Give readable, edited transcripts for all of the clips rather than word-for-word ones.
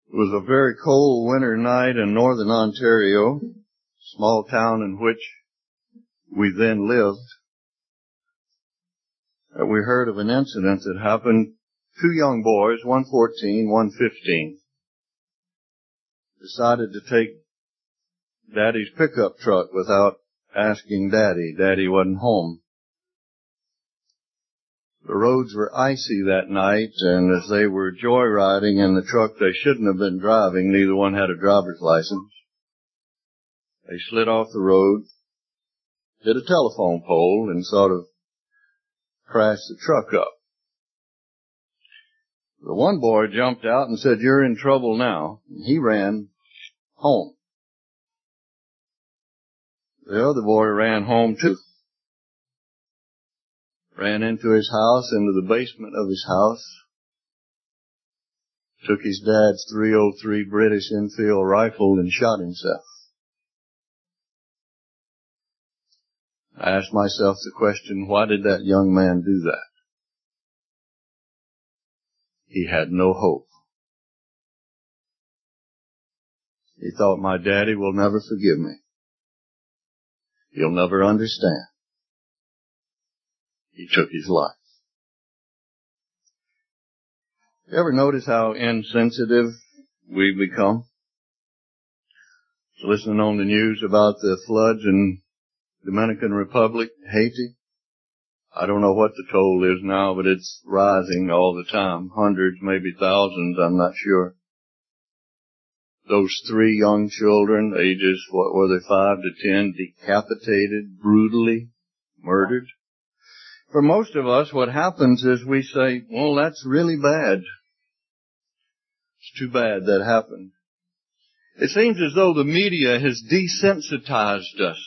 It was a very cold winter night in northern Ontario, small town in which we then lived. We heard of an incident that happened. Two young boys, one 14, one 15, decided to take Daddy's pickup truck without asking Daddy. Daddy wasn't home. The roads were icy that night, and as they were joyriding in the truck they shouldn't have been driving, neither one had a driver's license. They slid off the road, hit a telephone pole, and sort of crashed the truck up. The one boy jumped out and said, "You're in trouble now." And he ran home. The other boy ran home too. Ran into his house, into the basement of his house, took his dad's .303 British Enfield rifle and shot himself. I asked myself the question, why did that young man do that? He had no hope. He thought, my daddy will never forgive me. He'll never understand. He took his life. You ever notice how insensitive we become? Listening on the news about the floods in Dominican Republic, Haiti. I don't know what the toll is now, but it's rising all the time. Hundreds, maybe thousands, I'm not sure. Those 3 young children, ages, what were they, 5 to 10, decapitated, brutally murdered. For most of us, what happens is we say, well, that's really bad. It's too bad that happened. It seems as though the media has desensitized us.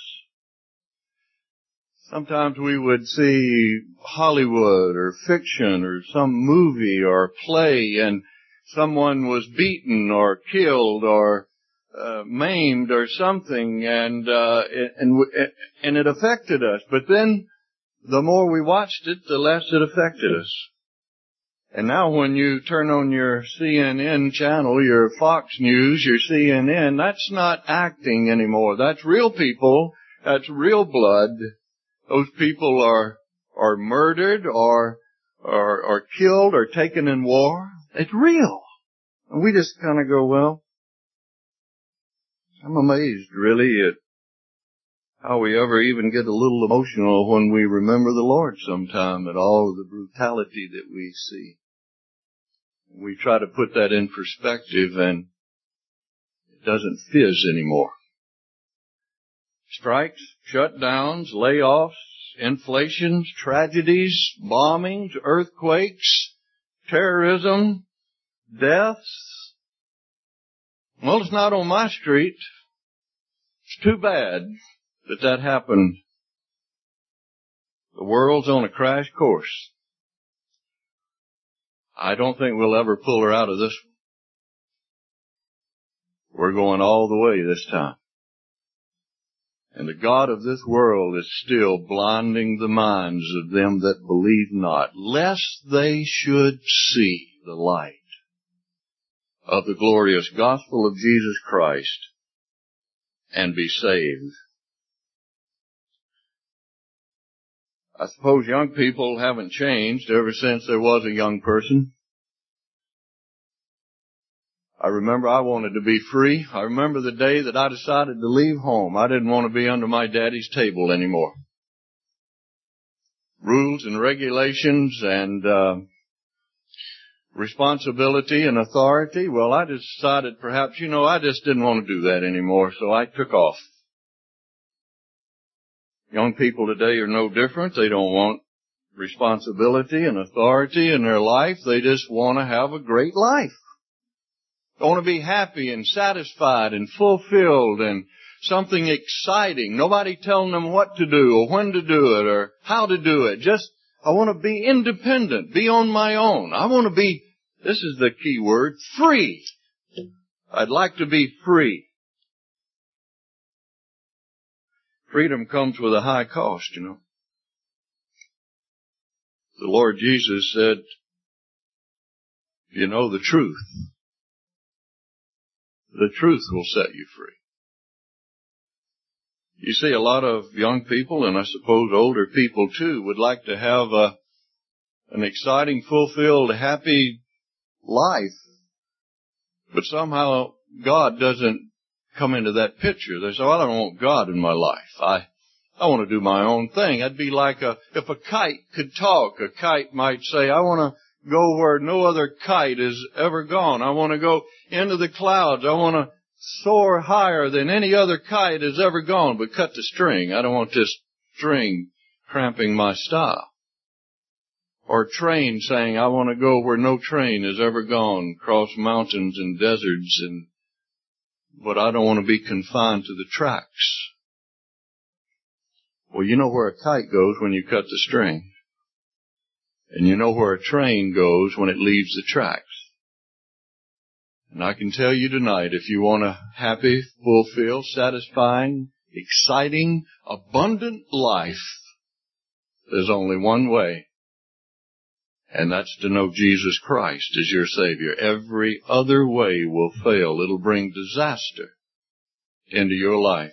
Sometimes we would see Hollywood or fiction or some movie or play and someone was beaten or killed or maimed or something and it affected us. But then the more we watched it, the less it affected us. And now when you turn on your CNN channel, your Fox News, your CNN, that's not acting anymore. That's real people. That's real blood. Those people are murdered or killed or taken in war. It's real. And we just kind of go, well, I'm amazed really at how we ever even get a little emotional when we remember the Lord sometime, at all of the brutality that we see. We try to put that in perspective and it doesn't fizz anymore. Strikes, shutdowns, layoffs, inflations, tragedies, bombings, earthquakes, terrorism, deaths. Well, it's not on my street. It's too bad that happened. The world's on a crash course. I don't think we'll ever pull her out of this one. We're going all the way this time. And the God of this world is still blinding the minds of them that believe not, lest they should see the light of the glorious gospel of Jesus Christ and be saved. I suppose young people haven't changed ever since there was a young person. I remember I wanted to be free. I remember the day that I decided to leave home. I didn't want to be under my daddy's table anymore. Rules and regulations and responsibility and authority. Well, I decided perhaps, I just didn't want to do that anymore, so I took off. Young people today are no different. They don't want responsibility and authority in their life. They just want to have a great life. They want to be happy and satisfied and fulfilled and something exciting. Nobody telling them what to do or when to do it or how to do it. Just, I want to be independent, be on my own. I want to be, this is the key word, free. I'd like to be free. Freedom comes with a high cost, The Lord Jesus said, you know the truth, The truth will set you free. You see, a lot of young people, and I suppose older people too, would like to have an exciting, fulfilled, happy life. But somehow God doesn't come into that picture. They say, well, I don't want God in my life. I want to do my own thing. I'd be like if a kite could talk, a kite might say, I want to go where no other kite has ever gone. I want to go into the clouds. I want to soar higher than any other kite has ever gone, but cut the string. I don't want this string cramping my style. Or a train saying, I want to go where no train has ever gone, cross mountains and deserts, but I don't want to be confined to the tracks. Well, you know where a kite goes when you cut the string. And you know where a train goes when it leaves the tracks. And I can tell you tonight, if you want a happy, fulfilled, satisfying, exciting, abundant life, there's only one way. And that's to know Jesus Christ as your Savior. Every other way will fail. It'll bring disaster into your life.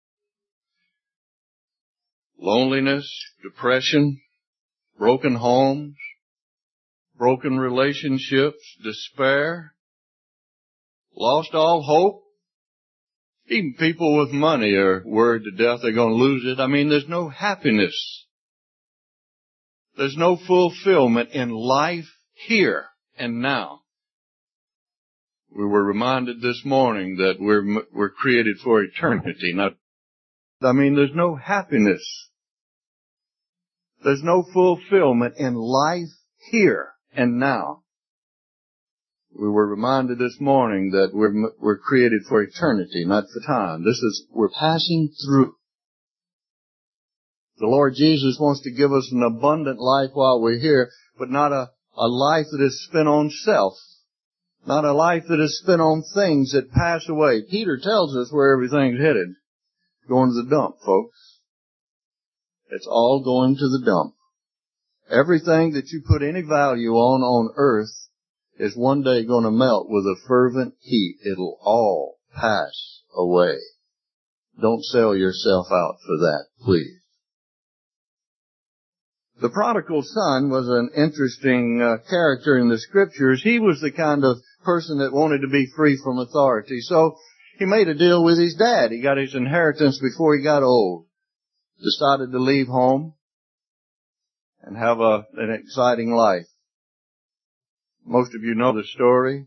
Loneliness, depression, broken homes, broken relationships, despair, lost all hope. Even people with money are worried to death they're going to lose it. I mean, there's no happiness. There's no fulfillment in life here and now. We were reminded this morning that we're created for eternity. There's no happiness. There's no fulfillment in life here and now. We were reminded this morning that we're created for eternity, not for time. We're passing through. The Lord Jesus wants to give us an abundant life while we're here, but not a life that is spent on self. Not a life that is spent on things that pass away. Peter tells us where everything's headed. Going to the dump, folks. It's all going to the dump. Everything that you put any value on earth is one day going to melt with a fervent heat. It'll all pass away. Don't sell yourself out for that, please. The prodigal son was an interesting character in the Scriptures. He was the kind of person that wanted to be free from authority. So he made a deal with his dad. He got his inheritance before he got old. Decided to leave home and have an exciting life. Most of you know the story.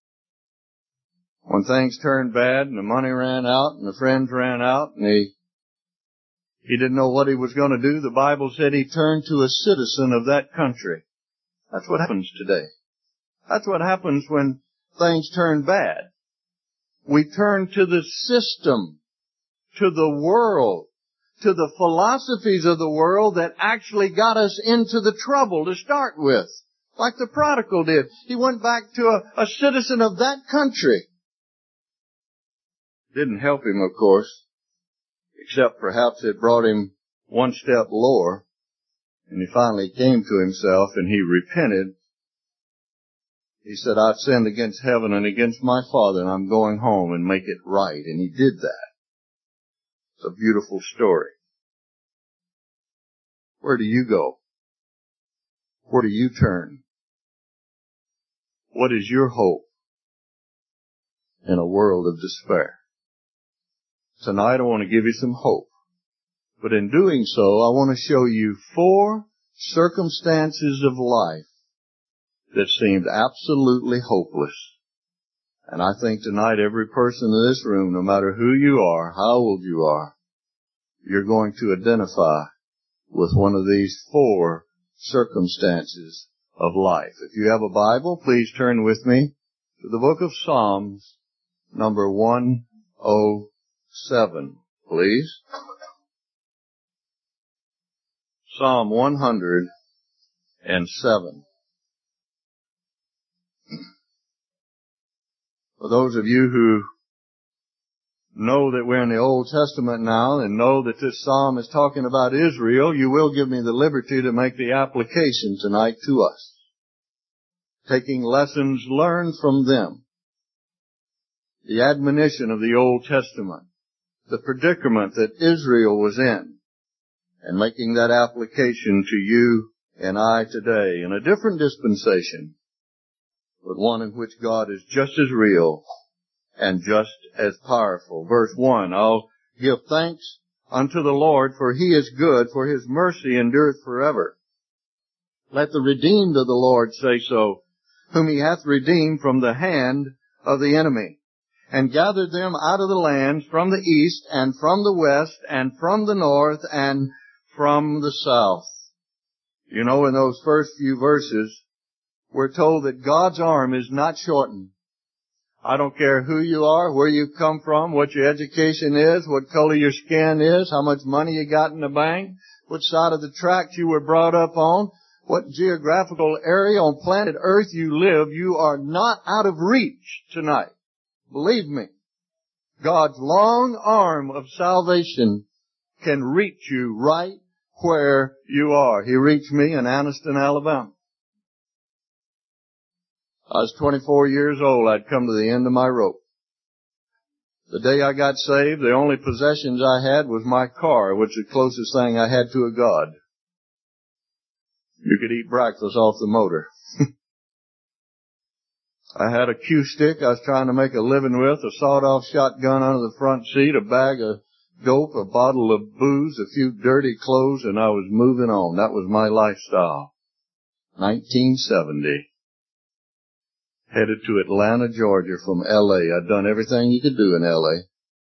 When things turned bad and the money ran out and the friends ran out and he didn't know what he was going to do, the Bible said he turned to a citizen of that country. That's what happens today. That's what happens when things turn bad. We turn to the system, to the world, to the philosophies of the world that actually got us into the trouble to start with. Like the prodigal did. He went back to a citizen of that country. Didn't help him, of course, except perhaps it brought him one step lower, and he finally came to himself and he repented. He said, I've sinned against heaven and against my Father, and I'm going home and make it right. And he did that. It's a beautiful story. Where do you go? Where do you turn? What is your hope in a world of despair? Tonight I want to give you some hope. But in doing so, I want to show you 4 circumstances of life that seemed absolutely hopeless. And I think tonight every person in this room, no matter who you are, how old you are, you're going to identify with one of these 4 circumstances of life. If you have a Bible, please turn with me to the book of Psalms, number 107, please. Psalm 107. For those of you who know that we're in the Old Testament now and know that this psalm is talking about Israel, you will give me the liberty to make the application tonight to us, taking lessons learned from them. the admonition of the Old Testament, the predicament that Israel was in, and making that application to you and I today in a different dispensation, but one in which God is just as real and just as powerful. Verse 1, I'll give thanks unto the Lord, for He is good, for His mercy endureth forever. Let the redeemed of the Lord say so, whom He hath redeemed from the hand of the enemy, and gathered them out of the lands from the east, and from the west, and from the north, and from the south. You know, in those first few verses, we're told that God's arm is not shortened. I don't care who you are, where you come from, what your education is, what color your skin is, how much money you got in the bank, what side of the tracks you were brought up on, what geographical area on planet Earth you live, you are not out of reach tonight. Believe me, God's long arm of salvation can reach you right where you are. He reached me in Anniston, Alabama. I was 24 years old. I'd come to the end of my rope. The day I got saved, the only possessions I had was my car, which was the closest thing I had to a God. You could eat breakfast off the motor. I had a cue stick I was trying to make a living with, a sawed-off shotgun under the front seat, a bag of dope, a bottle of booze, a few dirty clothes, and I was moving on. That was my lifestyle. 1970. Headed to Atlanta, Georgia from L.A. I'd done everything you could do in L.A.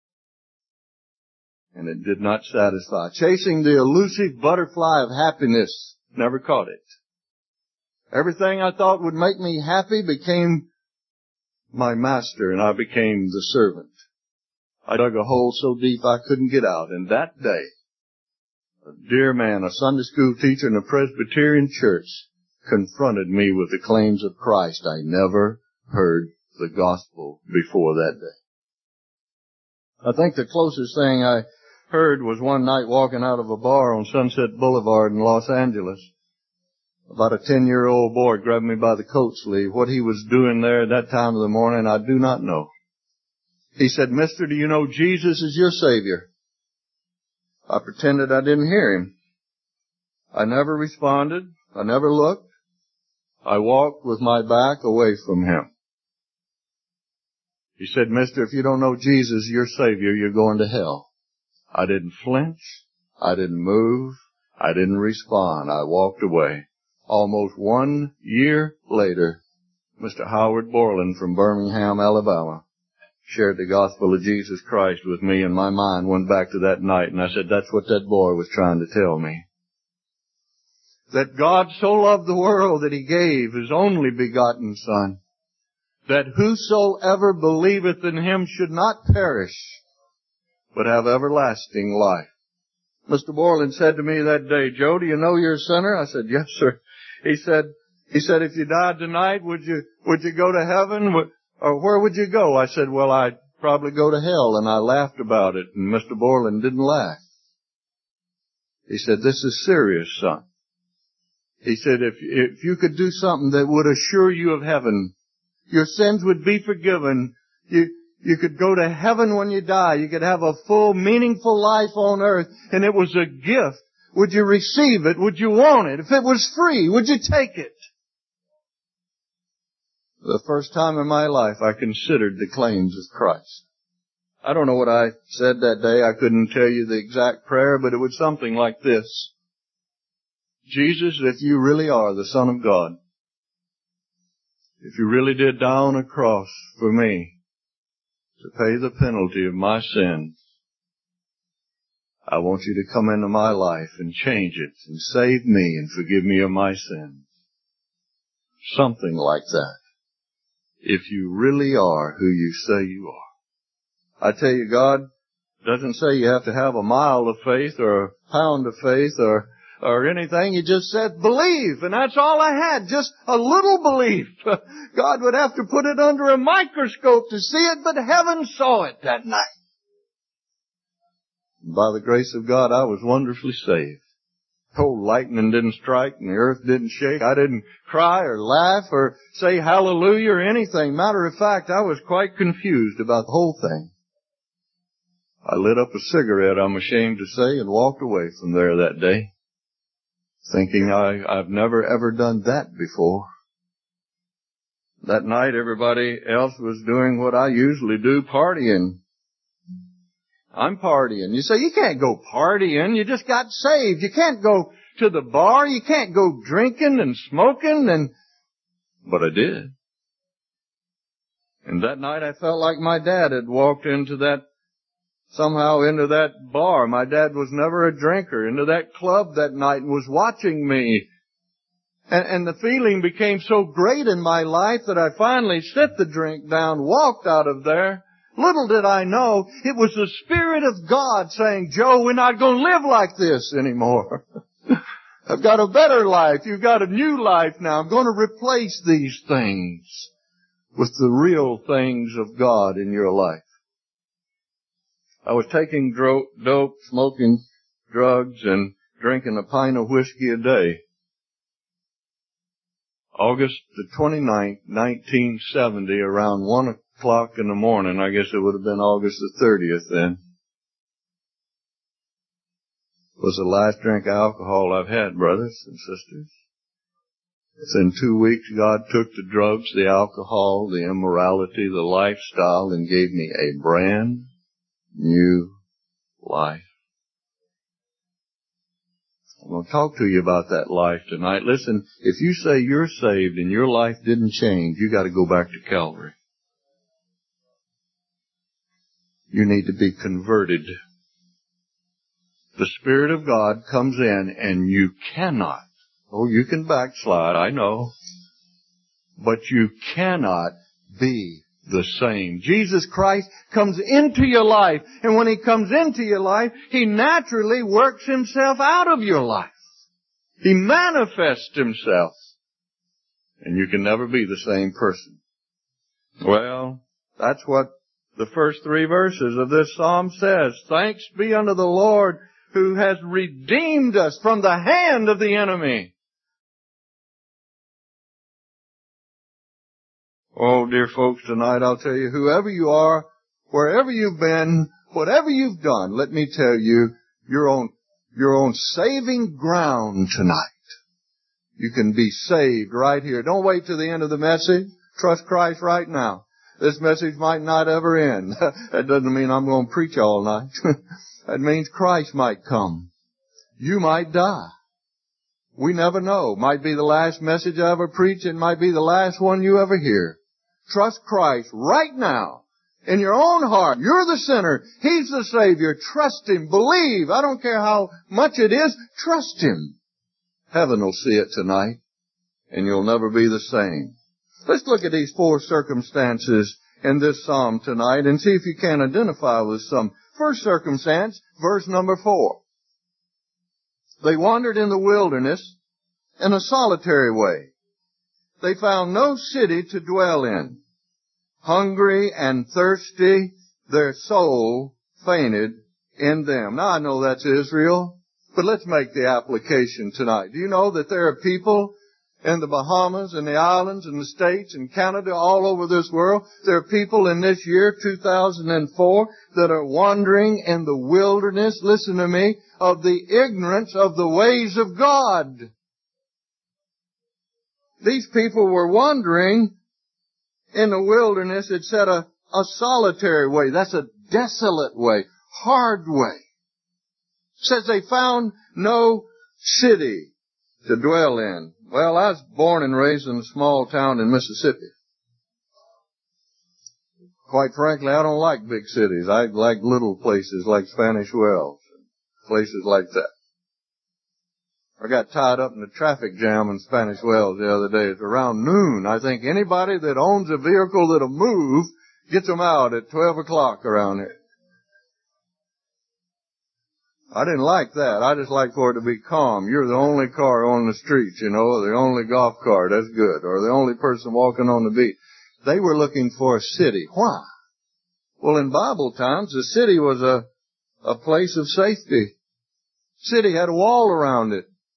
And it did not satisfy. Chasing the elusive butterfly of happiness. Never caught it. Everything I thought would make me happy became my master, and I became the servant. I dug a hole so deep I couldn't get out. And that day, a dear man, a Sunday school teacher in a Presbyterian church, confronted me with the claims of Christ. I never heard the gospel before that day. I think the closest thing I heard was one night walking out of a bar on Sunset Boulevard in Los Angeles. About a 10-year-old boy grabbed me by the coat sleeve. What he was doing there at that time of the morning, I do not know. He said, "Mister, do you know Jesus is your Savior?" I pretended I didn't hear him. I never responded. I never looked. I walked with my back away from him. He said, "Mister, if you don't know Jesus, your Savior, you're going to hell." I didn't flinch. I didn't move. I didn't respond. I walked away. Almost 1 year later, Mr. Howard Borland from Birmingham, Alabama, shared the gospel of Jesus Christ with me, and my mind went back to that night, and I said, that's what that boy was trying to tell me. That God so loved the world that He gave His only begotten Son, that whosoever believeth in Him should not perish, but have everlasting life. Mr. Borland said to me that day, "Joe, do you know you're a sinner?" I said, "Yes, sir." He said, "If you died tonight, would you go to heaven? Or where would you go?" I said, "Well, I'd probably go to hell." And I laughed about it, and Mr. Borland didn't laugh. He said, "This is serious, son." He said, if you could do something that would assure you of heaven, your sins would be forgiven, you could go to heaven when you die, you could have a full, meaningful life on earth, and it was a gift, would you receive it? Would you want it? If it was free, would you take it? For the first time in my life, I considered the claims of Christ. I don't know what I said that day. I couldn't tell you the exact prayer, but it was something like this. Jesus, if you really are the Son of God, if you really did die on a cross for me to pay the penalty of my sins, I want you to come into my life and change it and save me and forgive me of my sins. Something like that. If you really are who you say you are. I tell you, God doesn't say you have to have a mile of faith or a pound of faith or anything. He just said, believe. And that's all I had. Just a little belief. God would have to put it under a microscope to see it, but heaven saw it that night. And by the grace of God, I was wonderfully saved. Oh, lightning didn't strike and the earth didn't shake. I didn't cry or laugh or say hallelujah or anything. Matter of fact, I was quite confused about the whole thing. I lit up a cigarette, I'm ashamed to say, and walked away from there that day, thinking I've never ever done that before. That night everybody else was doing what I usually do, partying. I'm partying. You say, you can't go partying. You just got saved. You can't go to the bar. You can't go drinking and smoking but I did. And that night I felt like my dad had walked into that bar. My dad was never a drinker, into that club that night and was watching me. And the feeling became so great in my life that I finally set the drink down, walked out of there. Little did I know, it was the Spirit of God saying, Joe, we're not going to live like this anymore. I've got a better life. You've got a new life now. I'm going to replace these things with the real things of God in your life. I was taking dope, smoking drugs, and drinking a pint of whiskey a day. August the 29th, 1970, around 1 o'clock in the morning. I guess it would have been August the 30th then. Was the last drink of alcohol I've had, brothers and sisters. Within 2 weeks, God took the drugs, the alcohol, the immorality, the lifestyle, and gave me a brand new life. I'm going to talk to you about that life tonight. Listen, if you say you're saved and your life didn't change, you got to go back to Calvary. You need to be converted. The Spirit of God comes in and you cannot. Oh, you can backslide, I know. But you cannot be the same. Jesus Christ comes into your life, and when He comes into your life, He naturally works Himself out of your life. He manifests Himself, and you can never be the same person. Well, that's what the first 3 verses of this psalm says. Thanks be unto the Lord who has redeemed us from the hand of the enemy. Oh, dear folks, tonight I'll tell you, whoever you are, wherever you've been, whatever you've done, let me tell you, you're on saving ground tonight. You can be saved right here. Don't wait till the end of the message. Trust Christ right now. This message might not ever end. That doesn't mean I'm going to preach all night. That means Christ might come. You might die. We never know. Might be the last message I ever preach. It might be the last one you ever hear. Trust Christ right now in your own heart. You're the sinner. He's the Savior. Trust Him. Believe. I don't care how much it is. Trust Him. Heaven will see it tonight, and you'll never be the same. Let's look at these 4 circumstances in this psalm tonight and see if you can identify with some. First circumstance, verse number 4. They wandered in the wilderness in a solitary way. They found no city to dwell in. Hungry and thirsty, their soul fainted in them. Now I know that's Israel, but let's make the application tonight. Do you know that there are people in the Bahamas and the islands and the States and Canada, all over this world? There are people in this year, 2004, that are wandering in the wilderness, listen to me, of the ignorance of the ways of God. These people were wandering in the wilderness. It said a solitary way. That's a desolate way, hard way. It says they found no city to dwell in. Well, I was born and raised in a small town in Mississippi. Quite frankly, I don't like big cities. I like little places like Spanish Wells, places like that. I got tied up in a traffic jam in Spanish Wells the other day. It's around noon. I think anybody that owns a vehicle that'll move gets them out at 12 o'clock around here. I didn't like that. I just like for it to be calm. You're the only car on the street, you know, or the only golf cart. That's good. Or the only person walking on the beach. They were looking for a city. Why? Well, in Bible times, the city was a place of safety. City had a wall around it.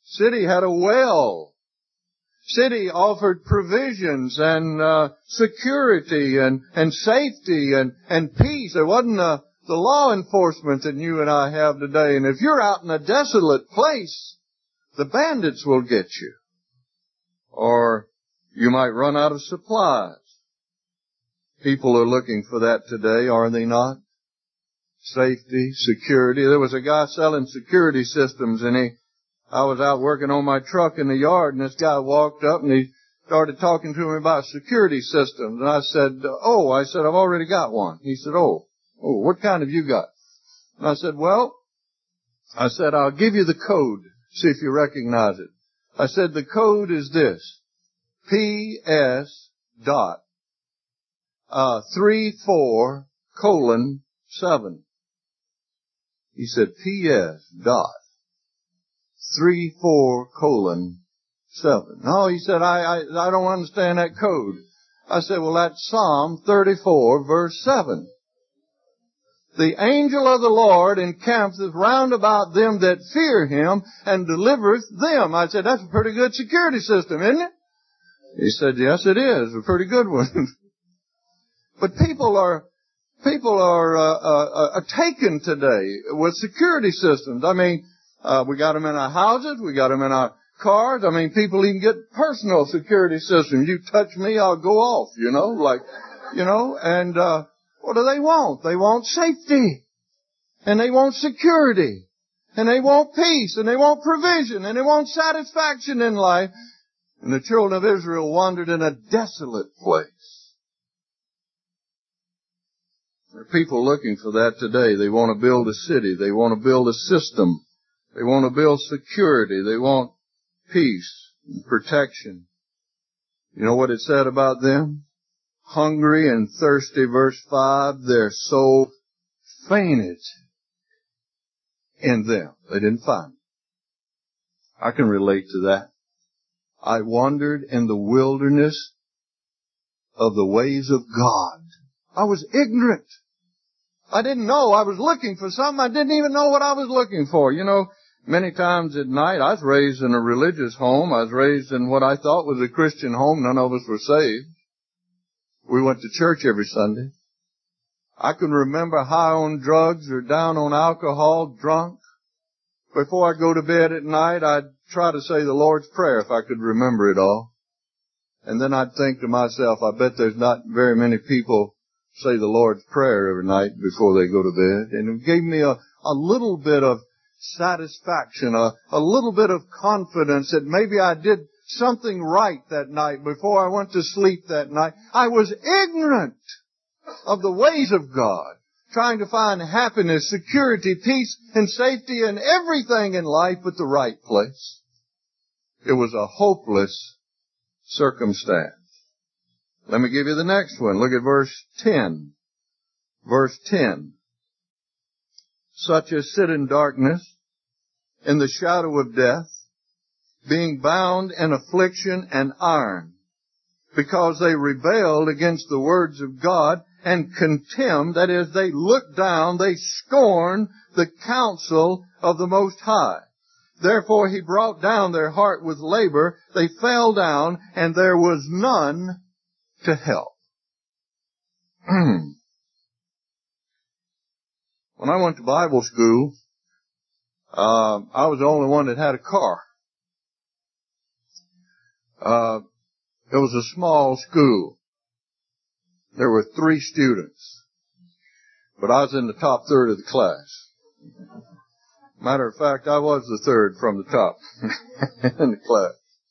City had a well. City offered provisions and security and safety and peace. There wasn't the law enforcement that you and I have today. And if you're out in a desolate place, the bandits will get you. Or you might run out of supplies. People are looking for that today, are they not? Safety, security. There was a guy selling security systems, and I was out working on my truck in the yard, and this guy walked up and he started talking to me about security systems. And I said, I've already got one. He said, what kind have you got? And I said, I'll give you the code, see if you recognize it. I said, the code is this, PS dot 34:7. He said, PS dot 34:7. No, he said, I don't understand that code. I said, well, that's Psalm 34, verse 7. The angel of the Lord encampeth round about them that fear him and delivereth them. I said, that's a pretty good security system, isn't it? He said, yes, it is. A pretty good one. But people are taken today with security systems. I mean, we got them in our houses, we got them in our cars. I mean, people even get personal security systems. You touch me, I'll go off, and what do they want? They want safety, and they want security, and they want peace, and they want provision, and they want satisfaction in life. And the children of Israel wandered in a desolate place. There are people looking for that today. They want to build a city. They want to build a system. They want to build security. They want peace and protection. You know what it said about them? Hungry and thirsty, verse 5, their soul fainted in them. They didn't find it. I can relate to that. I wandered in the wilderness of the ways of God. I was ignorant. I didn't know I was looking for something. I didn't even know what I was looking for. Many times at night, I was raised in a religious home. I was raised in what I thought was a Christian home. None of us were saved. We went to church every Sunday. I can remember high on drugs or down on alcohol, drunk. Before I go to bed at night, I'd try to say the Lord's Prayer if I could remember it all. And then I'd think to myself, I bet there's not very many people say the Lord's Prayer every night before they go to bed. And it gave me a little bit of satisfaction, a little bit of confidence that maybe I did something right that night before I went to sleep that night. I was ignorant of the ways of God, trying to find happiness, security, peace, and safety in everything in life but the right place. It was a hopeless circumstance. Let me give you the next one. Look at verse 10. Verse 10. Such as sit in darkness, in the shadow of death, being bound in affliction and iron, because they rebelled against the words of God and contemned, that is, they looked down, they scorned the counsel of the Most High. Therefore he brought down their heart with labor, they fell down, and there was none to help. When I went to Bible school, I was the only one that had a car. It was a small school. There were 3 students, but I was in the top third of the class. Matter of fact, I was the third from the top in the class.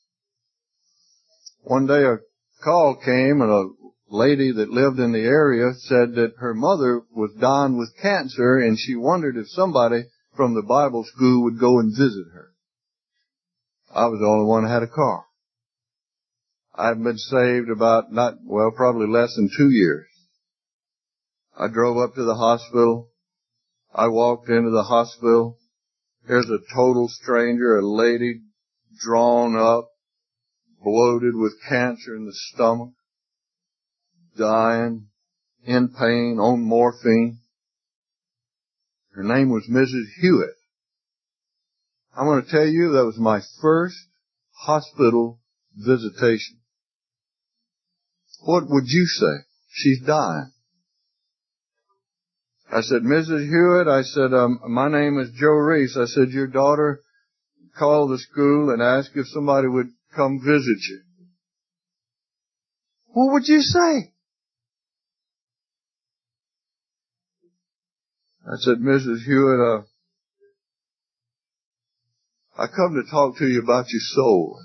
One day a call came, and a lady that lived in the area said that her mother was dying with cancer, and she wondered if somebody from the Bible school would go and visit her. I was the only one that had a car. I'd been saved probably less than 2 years. I drove up to the hospital. I walked into the hospital. There's a total stranger, a lady drawn up, bloated with cancer in the stomach, dying, in pain, on morphine. Her name was Mrs. Hewitt. I'm going to tell you, that was my first hospital visitation. What would you say? She's dying. I said, Mrs. Hewitt, I said, my name is Joe Reese. I said, your daughter called the school and asked if somebody would come visit you. What would you say? I said, Mrs. Hewitt, I come to talk to you about your soul.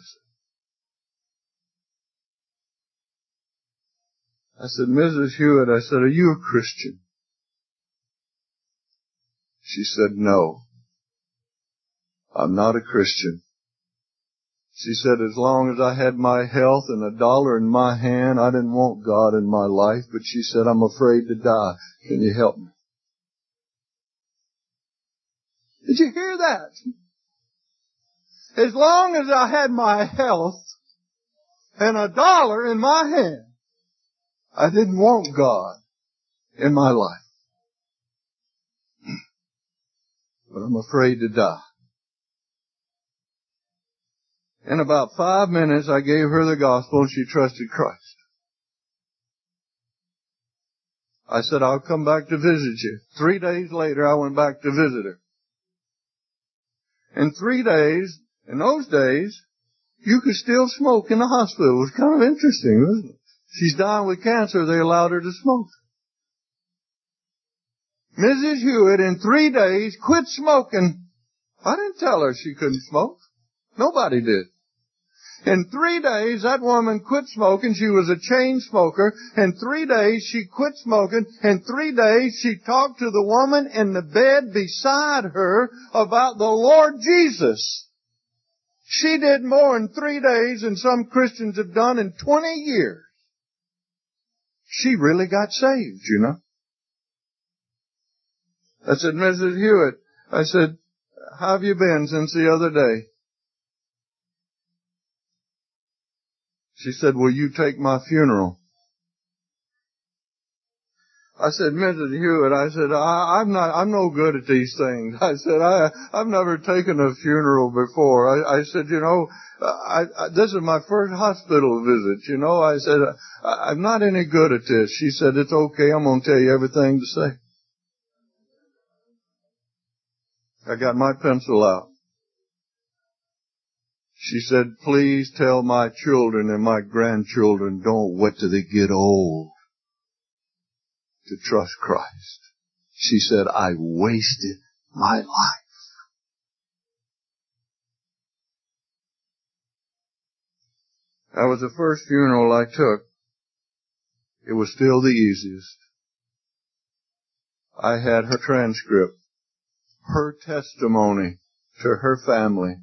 I said, Mrs. Hewitt, I said, are you a Christian? She said, no, I'm not a Christian. She said, as long as I had my health and $1 in my hand, I didn't want God in my life. But she said, I'm afraid to die. Can you help me? Did you hear that? As long as I had my health and $1 in my hand, I didn't want God in my life. But I'm afraid to die. In about 5 minutes, I gave her the gospel and she trusted Christ. I said, I'll come back to visit you. 3 days later, I went back to visit her. In 3 days, in those days, you could still smoke in the hospital. It was kind of interesting, wasn't it? She's dying with cancer. They allowed her to smoke. Mrs. Hewitt, in 3 days, quit smoking. I didn't tell her she couldn't smoke. Nobody did. In 3 days, that woman quit smoking. She was a chain smoker. In 3 days, she quit smoking. In 3 days, she talked to the woman in the bed beside her about the Lord Jesus. She did more in 3 days than some Christians have done in 20 years. She really got saved, you know. I said, Mrs. Hewitt, I said, how have you been since the other day? She said, will you take my funeral? I said, Mrs. Hewitt, I said, I'm no good at these things. I said, I've never taken a funeral before. I said, you know, this is my first hospital visit, you know. I said, I'm not any good at this. She said, it's okay. I'm going to tell you everything to say. I got my pencil out. She said, please tell my children and my grandchildren, don't wait till they get old to trust Christ. She said, I wasted my life. That was the first funeral I took. It was still the easiest. I had her transcript, her testimony to her family.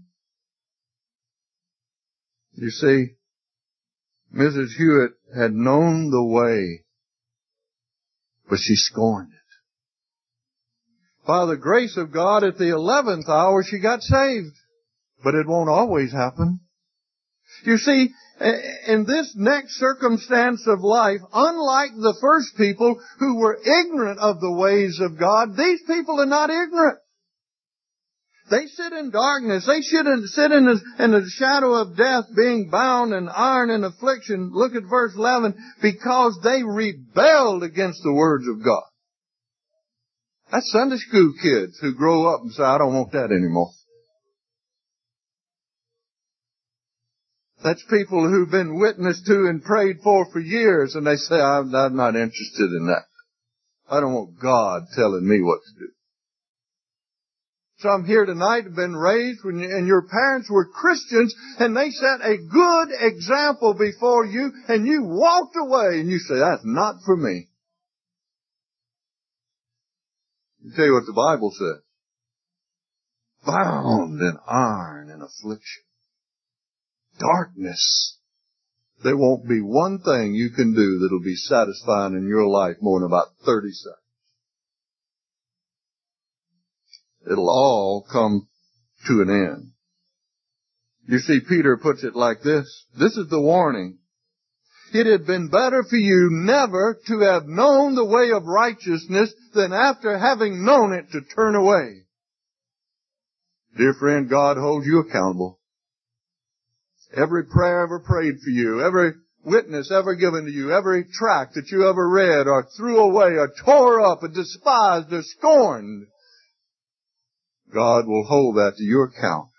You see, Mrs. Hewitt had known the way, but she scorned it. By the grace of God, at the 11th hour, she got saved. But it won't always happen. You see, in this next circumstance of life, unlike the first people who were ignorant of the ways of God, these people are not ignorant. They sit in darkness. They shouldn't sit in the shadow of death, being bound in iron and affliction. Look at verse 11. Because they rebelled against the words of God. That's Sunday school kids who grow up and say, I don't want that anymore. That's people who've been witnessed to and prayed for years, and they say, I'm not interested in that. I don't want God telling me what to do. Some here tonight have been raised and your parents were Christians and they set a good example before you and you walked away and you say, that's not for me. I'll tell you what the Bible said. Bound in iron and affliction. Darkness. There won't be one thing you can do that'll be satisfying in your life more than about 30 seconds. It'll all come to an end. You see, Peter puts it like this. This is the warning. It had been better for you never to have known the way of righteousness than after having known it to turn away. Dear friend, God holds you accountable. Every prayer ever prayed for you, every witness ever given to you, every tract that you ever read or threw away or tore up or despised or scorned, God will hold that to your account.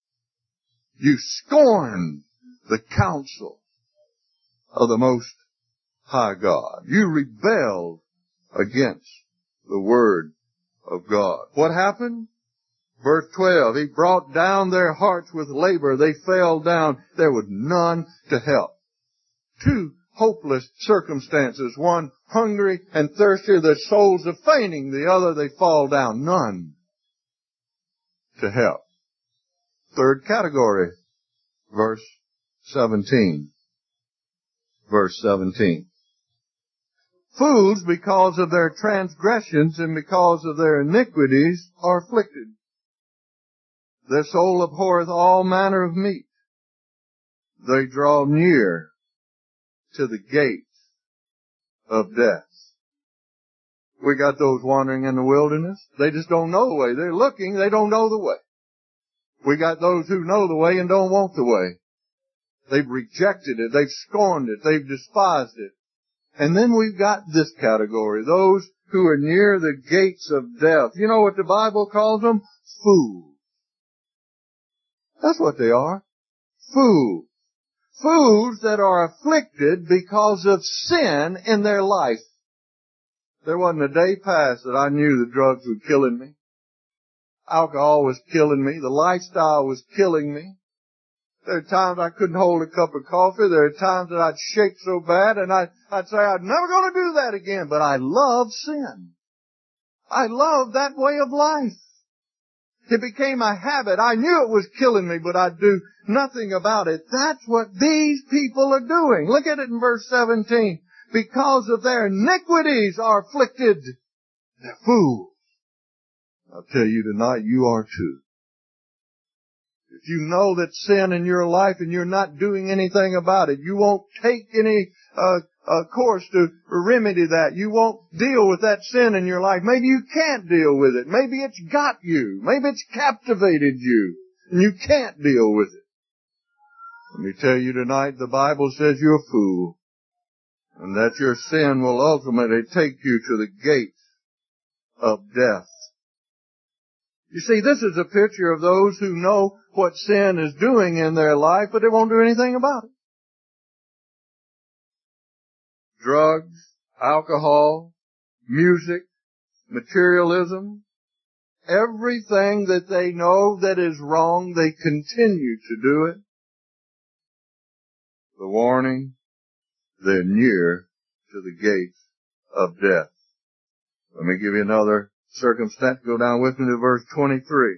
You scorned the counsel of the Most High God. You rebelled against the Word of God. What happened? Verse 12, He brought down their hearts with labor. They fell down. There was none to help. Two hopeless circumstances. One, hungry and thirsty. Their souls are fainting. The other, they fall down. None to help. Third category, verse 17. Verse 17. Fools, because of their transgressions and because of their iniquities, are afflicted. Their soul abhorreth all manner of meat. They draw near to the gates of death. We got those wandering in the wilderness. They just don't know the way. They're looking, they don't know the way. We got those who know the way and don't want the way. They've rejected it. They've scorned it. They've despised it. And then we've got this category, those who are near the gates of death. You know what the Bible calls them? Fools. That's what they are. Fools. Fools that are afflicted because of sin in their life. There wasn't a day passed that I knew the drugs were killing me. Alcohol was killing me. The lifestyle was killing me. There are times I couldn't hold a cup of coffee. There are times that I'd shake so bad and I'd say, I'm never going to do that again. But I love sin. I love that way of life. It became a habit. I knew it was killing me, but I'd do nothing about it. That's what these people are doing. Look at it in verse 17. Because of their iniquities are afflicted. They're fools. I'll tell you tonight, you are too. If you know that sin in your life and you're not doing anything about it, you won't take any course to remedy that. You won't deal with that sin in your life. Maybe you can't deal with it. Maybe it's got you. Maybe it's captivated you, and you can't deal with it. Let me tell you tonight, the Bible says you're a fool, and that your sin will ultimately take you to the gates of death. You see, this is a picture of those who know what sin is doing in their life, but they won't do anything about it. Drugs, alcohol, music, materialism, everything that they know that is wrong, they continue to do it. The warning, they're near to the gates of death. Let me give you another circumstance. Go down with me to verse 23.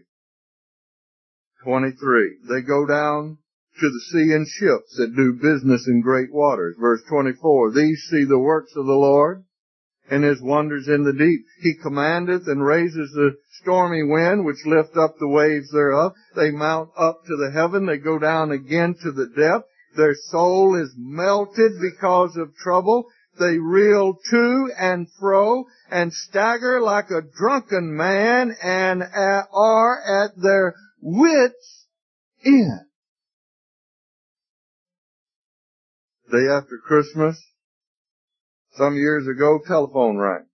23. They go down to the sea in ships that do business in great waters. Verse 24. These see the works of the Lord and His wonders in the deep. He commandeth and raises the stormy wind which lift up the waves thereof. They mount up to the heaven. They go down again to the depth. Their soul is melted because of trouble. They reel to and fro and stagger like a drunken man and are at their wits' end. Day after Christmas, some years ago, telephone rang.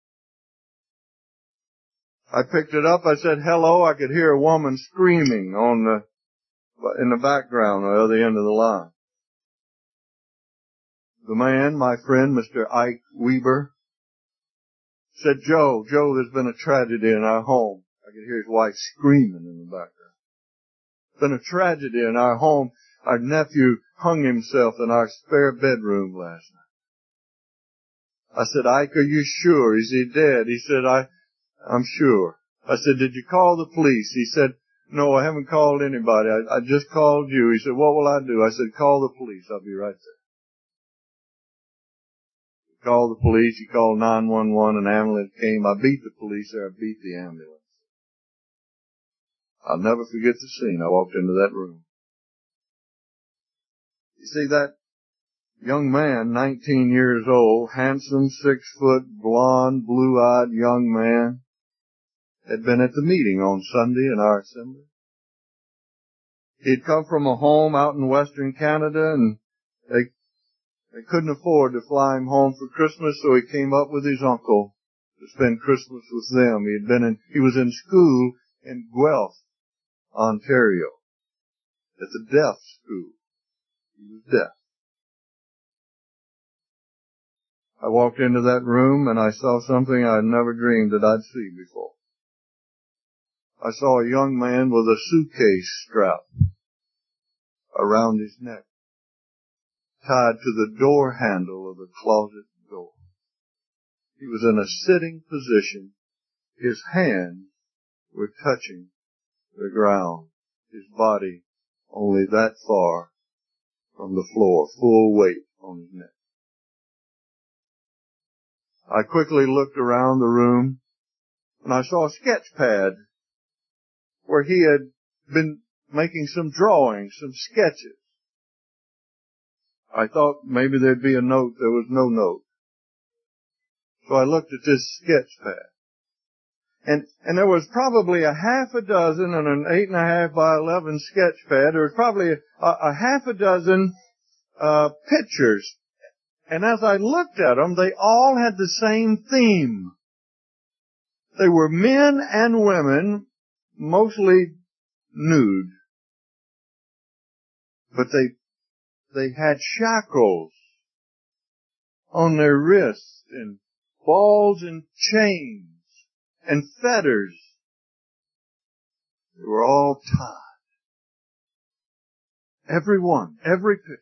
I picked it up. I said, hello. I could hear a woman screaming in the background on the other end of the line. The man, my friend, Mr. Ike Weber, said, Joe, there's been a tragedy in our home. I could hear his wife screaming in the background. Been a tragedy in our home. Our nephew hung himself in our spare bedroom last night. I said, Ike, are you sure? Is he dead? He said, I'm sure. I said, did you call the police? He said, no, I haven't called anybody. I just called you. He said, what will I do? I said, call the police. I'll be right there. Called the police, he called 911, an ambulance came. I beat the police there, I beat the ambulance. I'll never forget the scene. I walked into that room. You see, that young man, 19 years old, handsome, 6 foot, blonde, blue-eyed young man, had been at the meeting on Sunday in our assembly. He'd come from a home out in Western Canada, and they couldn't afford to fly him home for Christmas, so he came up with his uncle to spend Christmas with them. He was in school in Guelph, Ontario, at the deaf school. He was deaf. I walked into that room and I saw something I had never dreamed that I'd see before. I saw a young man with a suitcase strap around his neck, tied to the door handle of the closet door. He was in a sitting position. His hands were touching the ground. His body only that far from the floor, full weight on his neck. I quickly looked around the room and I saw a sketch pad where he had been making some drawings, some sketches. I thought maybe there'd be a note. There was no note. So I looked at this sketch pad. And there was probably a half a dozen on an 8.5 by 11 sketch pad. There was probably a half a dozen pictures. And as I looked at them, they all had the same theme. They were men and women, mostly nude. But they had shackles on their wrists and balls and chains and fetters. They were all tied. Every one, every picture.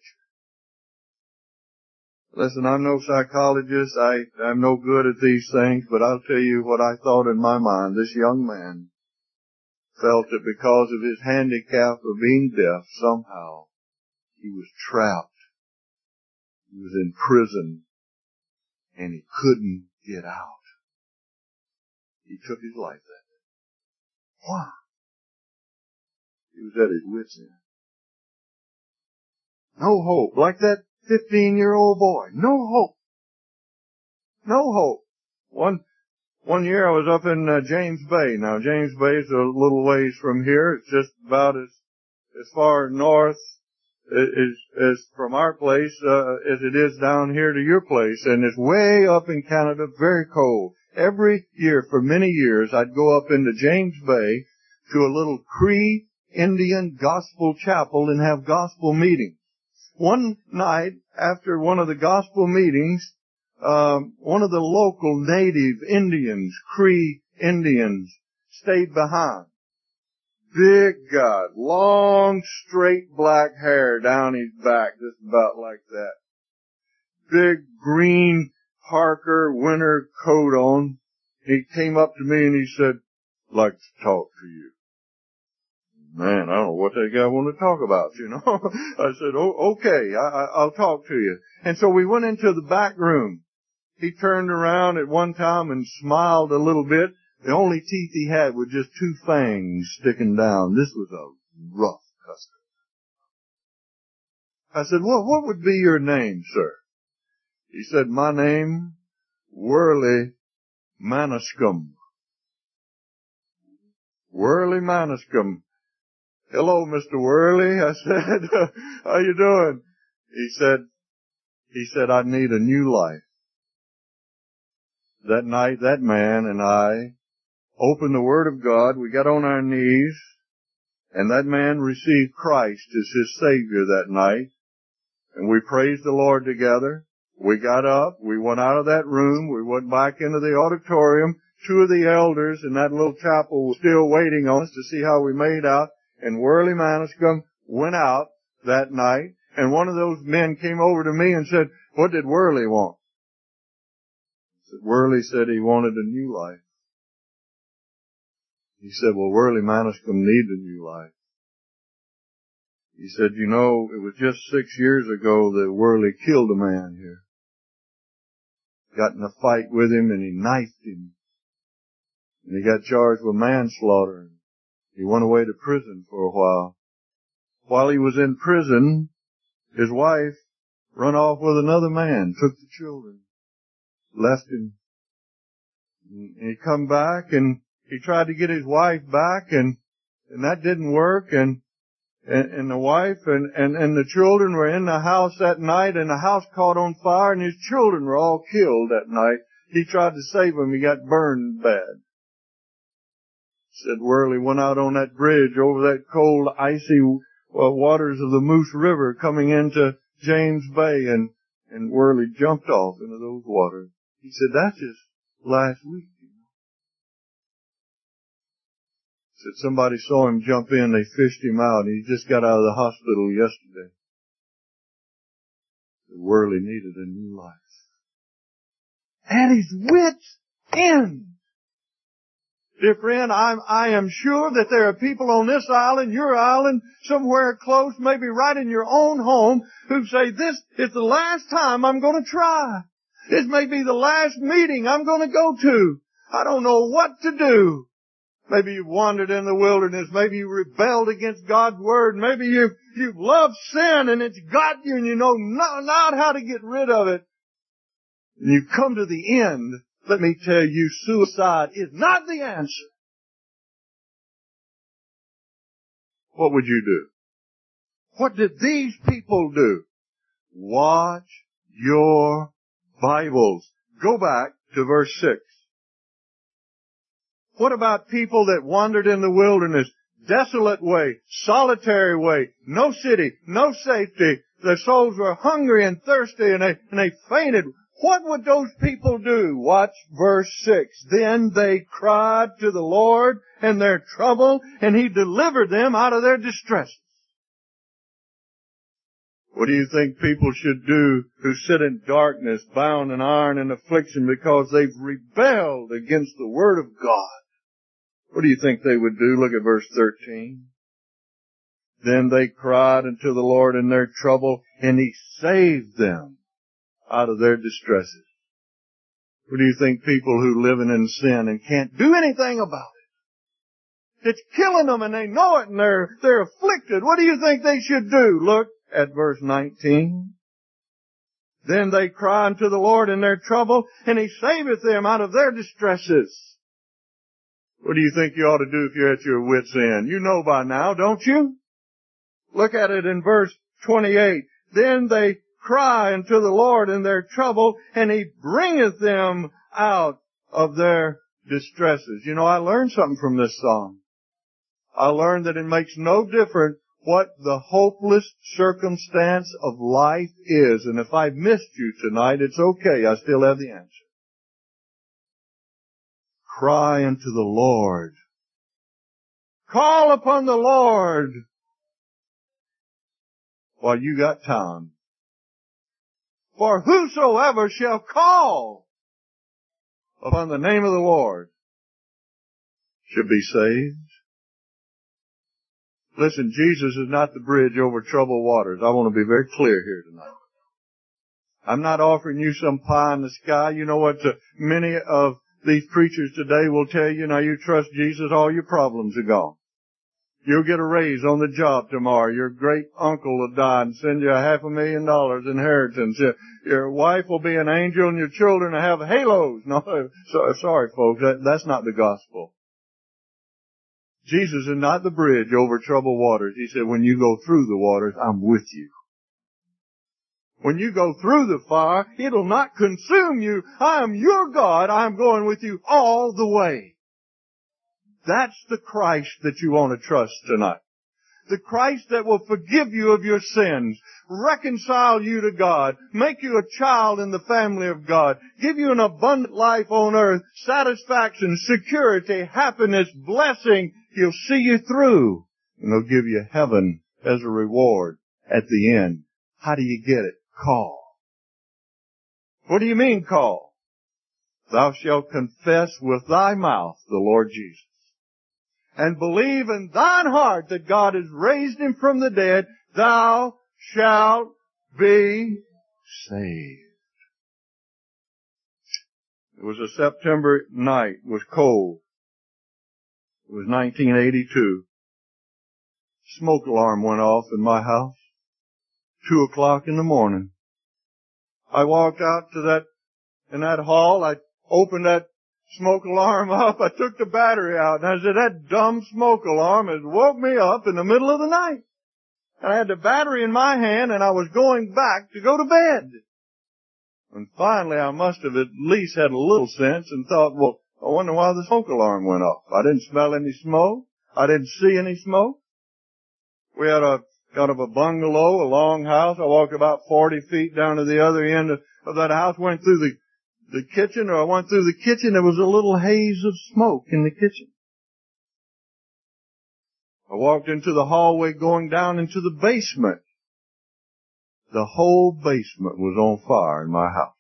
Listen, I'm no psychologist. I'm no good at these things, but I'll tell you what I thought in my mind. This young man felt that because of his handicap of being deaf, somehow he was trapped. He was in prison, and he couldn't get out. He took his life that day. Why? He was at his wit's end. No hope. Like that 15-year-old boy. No hope. No hope. One year I was up in James Bay. Now, James Bay is a little ways from here. It's just about as far north as from our place as it is down here to your place. And it's way up in Canada, very cold. Every year for many years, I'd go up into James Bay to a little Cree Indian gospel chapel and have gospel meetings. One night, after one of the gospel meetings, one of the local native Indians, Cree Indians, stayed behind. Big guy, long, straight black hair down his back, just about like that. Big green Parker winter coat on. He came up to me and he said, "I'd like to talk to you." Man, I don't know what that guy wanted to talk about, you know. I said, "Oh, okay, I'll talk to you." And so we went into the back room. He turned around at one time and smiled a little bit. The only teeth he had were just two fangs sticking down. This was a rough customer. I said, what would be your name, sir? He said, "My name, Worley Maniscum." Worley Maniscum. "Hello, Mr. Worley." I said, "How you doing?" He said, "I need a new life." That night, that man and I opened the Word of God. We got on our knees, and that man received Christ as his Savior that night. And we praised the Lord together. We got up. We went out of that room. We went back into the auditorium. Two of the elders in that little chapel were still waiting on us to see how we made out. And Worley Maniscum went out that night. And one of those men came over to me and said, "What did Worley want?" I said, "Worley said he wanted a new life." He said, "Well, Worley Maniscum needs a new life." He said, "You know, it was just 6 years ago that Worley killed a man here. Got in a fight with him and he knifed him. And he got charged with manslaughter. He went away to prison for a while. While he was in prison, his wife run off with another man, took the children, left him. And he come back and he tried to get his wife back and that didn't work and And the wife and the children were in the house that night, and the house caught on fire, and his children were all killed that night. He tried to save them. He got burned bad. Said Worley went out on that bridge over that cold, icy waters of the Moose River coming into James Bay, and Worley jumped off into those waters. He said, that's just last week. Said somebody saw him jump in, they fished him out, and he just got out of the hospital yesterday. Worley needed a new life. At his wit's end. Dear friend, I am sure that there are people on this island, your island, somewhere close, maybe right in your own home, who say, this is the last time I'm going to try. This may be the last meeting I'm going to go to. I don't know what to do. Maybe you've wandered in the wilderness. Maybe you rebelled against God's Word. Maybe you've loved sin and it's got you and you know not how to get rid of it. And you come to the end. Let me tell you, suicide is not the answer. What would you do? What did these people do? Watch your Bibles. Go back to verse 6. What about people that wandered in the wilderness, desolate way, solitary way, no city, no safety? Their souls were hungry and thirsty and they fainted. What would those people do? Watch verse 6. Then they cried to the Lord in their trouble, and He delivered them out of their distresses. What do you think people should do who sit in darkness, bound in iron and affliction because they've rebelled against the Word of God? What do you think they would do? Look at verse 13. Then they cried unto the Lord in their trouble, and He saved them out of their distresses. What do you think people who live in sin and can't do anything about it? It's killing them and they know it and they're afflicted. What do you think they should do? Look at verse 19. Then they cry unto the Lord in their trouble, and He saveth them out of their distresses. What do you think you ought to do if you're at your wit's end? You know by now, don't you? Look at it in verse 28. Then they cry unto the Lord in their trouble, and He bringeth them out of their distresses. You know, I learned something from this song. I learned that it makes no difference what the hopeless circumstance of life is. And if I've missed you tonight, it's okay. I still have the answer. Cry unto the Lord. Call upon the Lord while you got time. For whosoever shall call upon the name of the Lord should be saved. Listen, Jesus is not the bridge over troubled waters. I want to be very clear here tonight. I'm not offering you some pie in the sky. You know what? Many of these preachers today will tell you, now you trust Jesus, all your problems are gone. You'll get a raise on the job tomorrow. Your great uncle will die and send you $500,000 inheritance. Your wife will be an angel and your children will have halos. No, sorry folks, that's not the gospel. Jesus is not the bridge over troubled waters. He said, when you go through the waters, I'm with you. When you go through the fire, it'll not consume you. I am your God. I'm going with you all the way. That's the Christ that you want to trust tonight. The Christ that will forgive you of your sins, reconcile you to God, make you a child in the family of God, give you an abundant life on earth, satisfaction, security, happiness, blessing. He'll see you through, and He'll give you heaven as a reward at the end. How do you get it? Call. What do you mean call? Thou shalt confess with thy mouth the Lord Jesus, and believe in thine heart that God has raised Him from the dead, thou shalt be saved. It was a September night. It was cold. It was 1982. Smoke alarm went off in my house. 2 o'clock in the morning. I walked out to in that hall. I opened that smoke alarm up. I took the battery out and I said, that dumb smoke alarm has woke me up in the middle of the night. and I had the battery in my hand, and I was going back to go to bed. And finally, I must have at least had a little sense and thought, well, I wonder why the smoke alarm went off. I didn't smell any smoke. I didn't see any smoke. We had a kind of a bungalow, a long house. I walked about 40 feet down to the other end of that house, went through the kitchen, or I went through the kitchen. There was a little haze of smoke in the kitchen. I walked into the hallway going down into the basement. The whole basement was on fire in my house.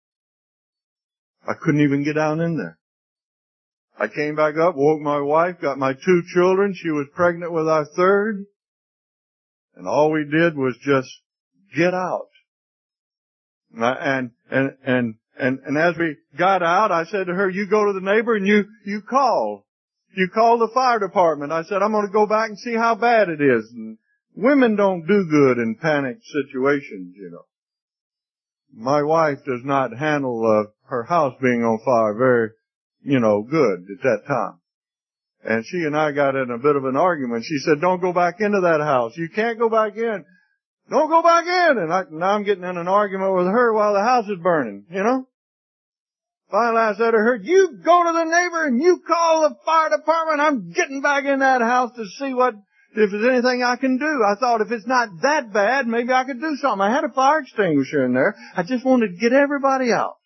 I couldn't even get down in there. I came back up, woke my wife, got my 2 children. She was pregnant with our third. And all we did was just get out. And as we got out, I said to her, you go to the neighbor and you call. You call the fire department. I said, I'm going to go back and see how bad it is. And women don't do good in panic situations, you know. My wife does not handle her house being on fire very, good at that time. And she and I got in a bit of an argument. She said, don't go back into that house. You can't go back in. Don't go back in. And now I'm getting in an argument with her while the house is burning, Finally I said to her, you go to the neighbor and you call the fire department. I'm getting back in that house to see if there's anything I can do. I thought if it's not that bad, maybe I could do something. I had a fire extinguisher in there. I just wanted to get everybody out.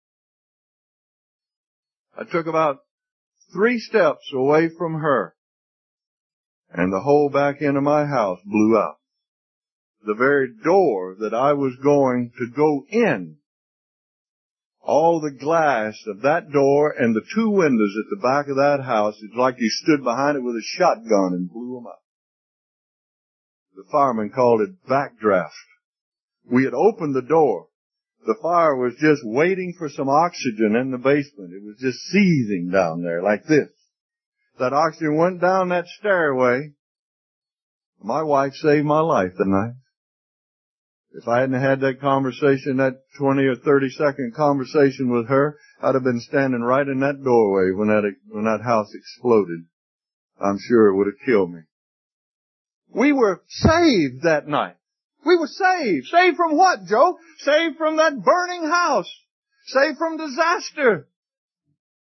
I took about 3 steps away from her, and the whole back end of my house blew out. The very door that I was going to go in, all the glass of that door and the 2 windows at the back of that house, it's like you stood behind it with a shotgun and blew them up. The fireman called it backdraft. We had opened the door. The fire was just waiting for some oxygen in the basement. It was just seething down there like this. That oxygen went down that stairway. My wife saved my life that night. If I hadn't had that conversation, that 20 or 30 second conversation with her, I'd have been standing right in that doorway when that house exploded. I'm sure it would have killed me. We were saved that night. We were saved. Saved from what, Joe? Saved from that burning house. Saved from disaster.